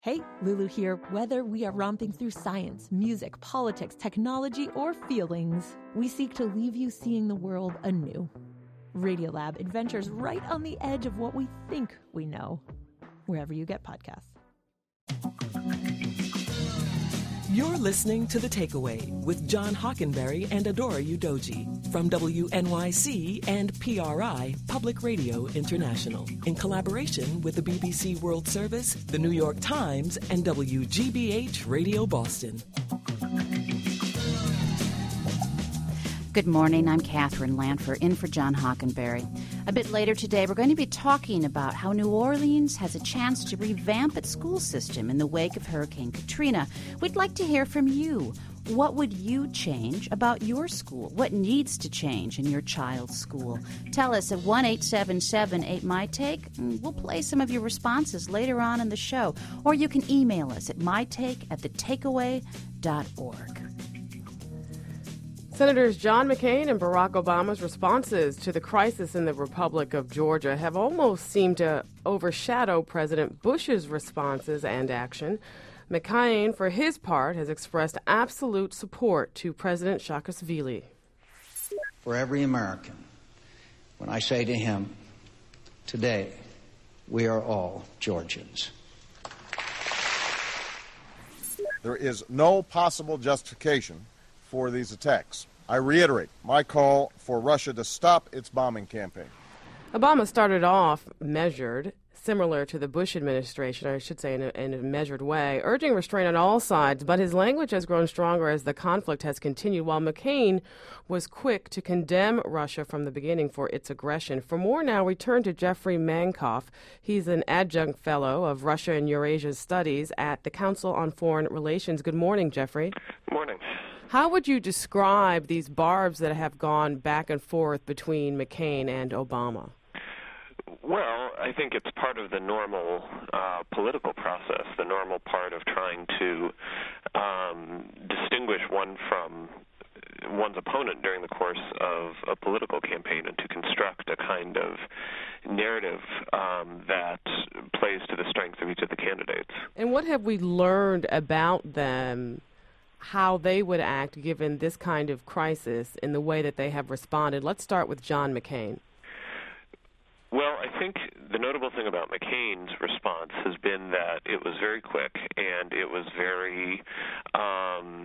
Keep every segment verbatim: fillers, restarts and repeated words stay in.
Hey, Lulu here. Whether we are romping through science, music, politics, technology, or feelings, we seek to leave you seeing the world anew. Radiolab adventures right on the edge of what we think we know, wherever you get podcasts. You're listening to The Takeaway with John Hockenberry and Adora Udoji from W N Y C and P R I Public Radio International in collaboration with the B B C World Service, the New York Times, and W G B H Radio Boston. Good morning. I'm Catherine Lanfer, in for John Hockenberry. A bit later today, we're going to be talking about how New Orleans has a chance to revamp its school system in the wake of Hurricane Katrina. We'd like to hear from you. What would you change about your school? What needs to change in your child's school? Tell us at one eight seven seven eight my take. We'll play some of your responses later on in the show. Or you can email us at mytake at the takeaway dot org. Senators John McCain and Barack Obama's responses to the crisis in the Republic of Georgia have almost seemed to overshadow President Bush's responses and action. McCain, for his part, has expressed absolute support to President Saakashvili. For every American, when I say to him, today, we are all Georgians. There is no possible justification for these attacks. I reiterate my call for Russia to stop its bombing campaign. Obama started off measured, similar to the Bush administration, or I should say in a, in a measured way, urging restraint on all sides, but his language has grown stronger as the conflict has continued, while McCain was quick to condemn Russia from the beginning for its aggression. For more now, we turn to Jeffrey Mankoff. He's an adjunct fellow of Russia and Eurasia Studies at the Council on Foreign Relations. Good morning, Jeffrey. Good morning. How would you describe these barbs that have gone back and forth between McCain and Obama? Well, I think it's part of the normal uh, political process, the normal part of trying to um, distinguish one from one's opponent during the course of a political campaign and to construct a kind of narrative um, that plays to the strengths of each of the candidates. And what have we learned about them, how they would act given this kind of crisis in the way that they have responded? Let's start with John McCain. Well, I think the notable thing about McCain's response has been that it was very quick and it was very, um,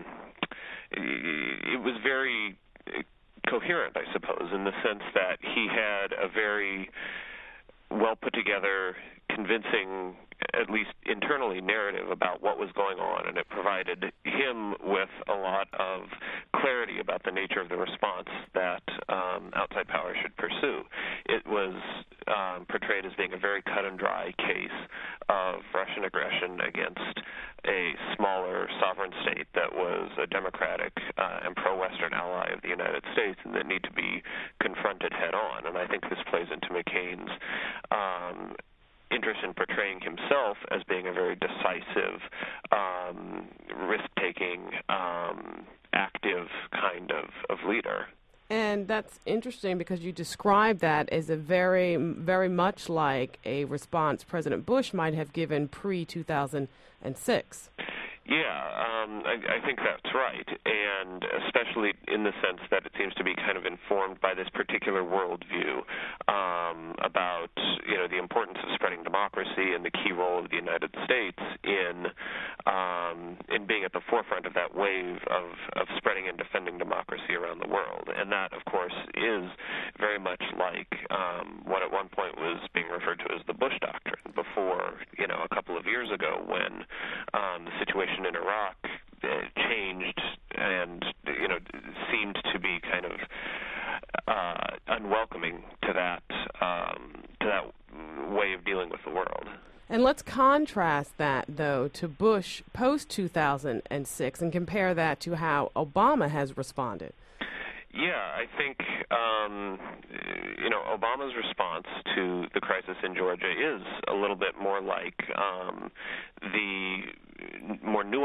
it was very coherent, I suppose, in the sense that he had a very well put together, convincing, at least internally, narrative about what was going on, and it provided him with a lot of clarity about the nature of the response that um, outside power should pursue. It was um, portrayed as being a very cut-and-dry case of Russian aggression against a smaller sovereign state that was a democratic uh, and pro-Western ally of the United States and that need to be confronted head-on. And I think this plays into McCain's um, interest in portraying himself as being a very decisive, um, risk-taking, um, active kind of, of leader. And that's interesting because you describe that as a very, very much like a response President Bush might have given pre two thousand six. Yeah, um, I, I think that's right, and especially in the sense that it seems to be kind of informed by this particular worldview um, about, you know, the importance of spreading democracy and the key role of the United States in um, in being at the forefront of that wave of, of spreading and defending democracy around the world. And that, of course, is very much like um, what at one point was being referred to as the Bush Doctrine before, you know, a couple of years ago when um, the situation in Iraq uh, changed and, you know, seemed to be kind of uh, unwelcoming to that um, to that way of dealing with the world. And let's contrast that, though, to Bush post two thousand six and compare that to how Obama has responded. Yeah, I think, um, you know, Obama's response to the crisis in Georgia is a little bit more like um, the more nuanced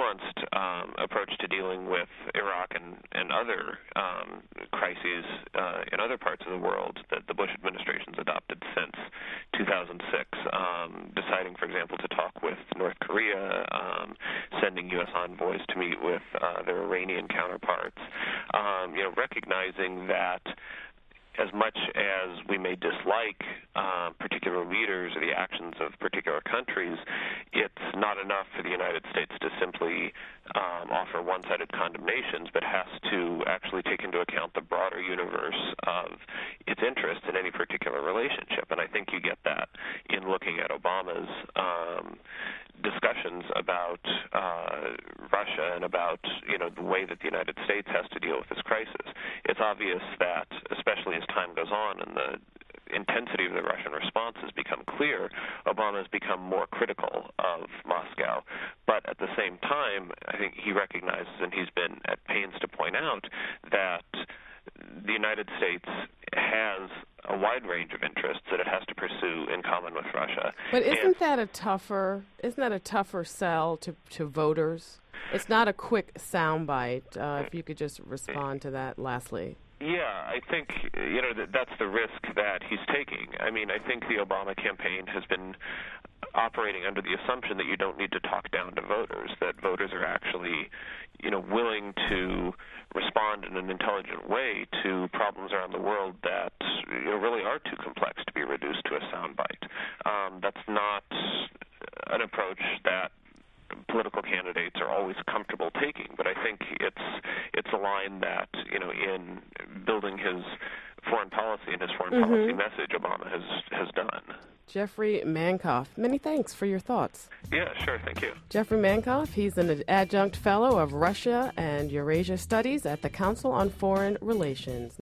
um, approach to dealing with Iraq and, and other um, crises uh, in other parts of the world that the Bush administration's adopted since two thousand six, um, deciding, for example, to talk with North Korea, um, sending U S envoys to meet with uh, their Iranian counterparts, um, you know, recognizing that as much as we may dislike uh, particular leaders or the actions of particular countries, it's not enough for the United States to simply um, offer one-sided condemnations, but has to actually take into account the broader universe of its interest in any particular relationship. And I think you get that in looking at Obama's um, discussions about uh, Russia and about, you know, the way that the United States has to deal with this crisis. It's obvious that, especially as time goes on and the intensity of the Russian response has become clear, Obama has become more critical of Moscow. But at the same time, I think he recognizes, and he's been at pains to point out, that the United States has a wide range of interests that it has to pursue in common with Russia. But isn't and, that a tougher isn't that a tougher sell to, to voters? It's not a quick soundbite. Uh, if you could just respond to that lastly. Yeah, I think, you know, that that's the risk that he's taking. I mean, I think the Obama campaign has been operating under the assumption that you don't need to talk down to voters, that voters are actually, you know, willing to respond in an intelligent way to problems around the world that, you know, really are too complex to be reduced to a soundbite. Um, that's not an approach that political candidates are always comfortable taking, but I think it's it's a line that, you know, in building his foreign policy and his foreign mm-hmm. policy message, Obama has has done. Jeffrey Mankoff, many thanks for your thoughts. Yeah, sure, thank you. Jeffrey Mankoff, he's an adjunct fellow of Russia and Eurasia Studies at the Council on Foreign Relations.